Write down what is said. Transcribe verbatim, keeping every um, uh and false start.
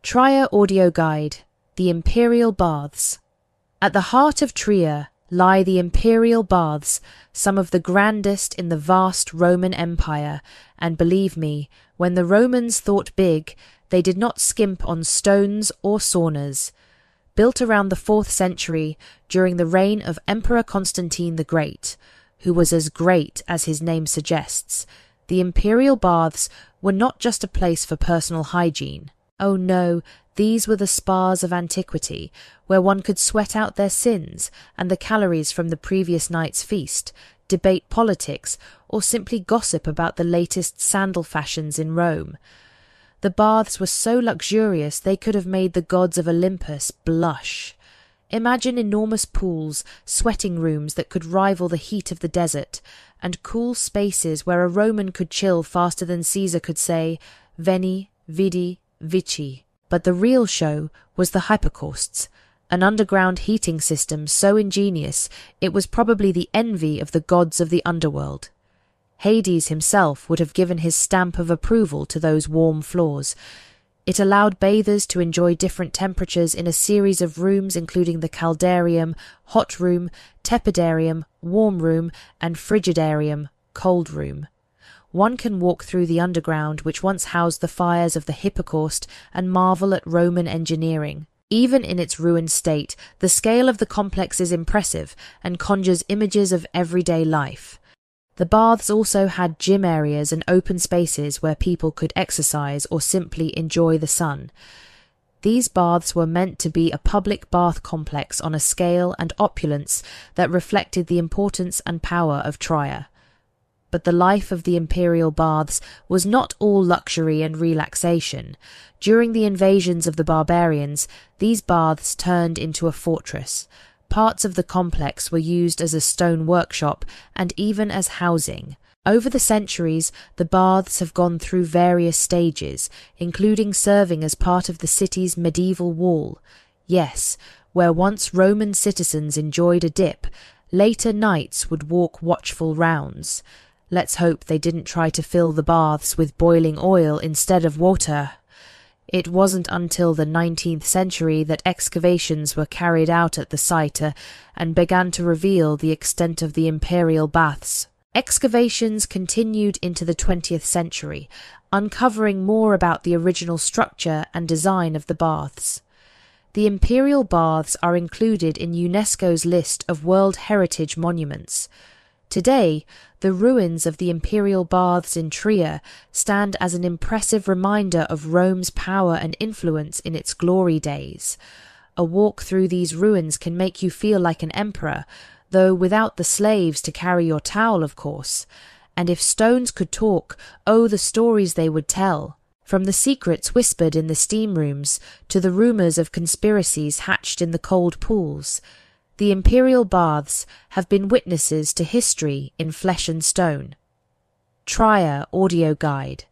Trier Audio Guide, The Imperial Baths. At the heart of Trier lie the Imperial Baths, some of the grandest in the vast Roman Empire, and believe me, when the Romans thought big, they did not skimp on stones or saunas. Built around the fourth century, during the reign of Emperor Constantine the Great, who was as great as his name suggests, the Imperial Baths were not just a place for personal hygiene. Oh no, these were the spas of antiquity, where one could sweat out their sins and the calories from the previous night's feast, debate politics, or simply gossip about the latest sandal fashions in Rome. The baths were so luxurious they could have made the gods of Olympus blush. Imagine enormous pools, sweating rooms that could rival the heat of the desert, and cool spaces where a Roman could chill faster than Caesar could say, Veni, Vidi, Vici. But the real show was the hypocausts, an underground heating system so ingenious it was probably the envy of the gods of the underworld. Hades himself would have given his stamp of approval to those warm floors. It allowed bathers to enjoy different temperatures in a series of rooms including the caldarium, hot room, tepidarium, warm room, and frigidarium, cold room. One can walk through the underground which once housed the fires of the Hippocaust and marvel at Roman engineering. Even in its ruined state, the scale of the complex is impressive and conjures images of everyday life. The baths also had gym areas and open spaces where people could exercise or simply enjoy the sun. These baths were meant to be a public bath complex on a scale and opulence that reflected the importance and power of Trier. But the life of the Imperial Baths was not all luxury and relaxation. During the invasions of the barbarians, these baths turned into a fortress. Parts of the complex were used as a stone workshop and even as housing. Over the centuries, the baths have gone through various stages, including serving as part of the city's medieval wall. Yes, where once Roman citizens enjoyed a dip, later knights would walk watchful rounds. Let's hope they didn't try to fill the baths with boiling oil instead of water. It wasn't until the nineteenth century that excavations were carried out at the site uh, and began to reveal the extent of the Imperial Baths. Excavations continued into the twentieth century, uncovering more about the original structure and design of the baths. The Imperial Baths are included in UNESCO's list of World Heritage Monuments. Today, the ruins of the Imperial Baths in Trier stand as an impressive reminder of Rome's power and influence in its glory days. A walk through these ruins can make you feel like an emperor, though without the slaves to carry your towel, of course. And if stones could talk, oh, the stories they would tell. From the secrets whispered in the steam rooms to the rumours of conspiracies hatched in the cold pools. The Imperial Baths have been witnesses to history in flesh and stone. Trier Audio Guide.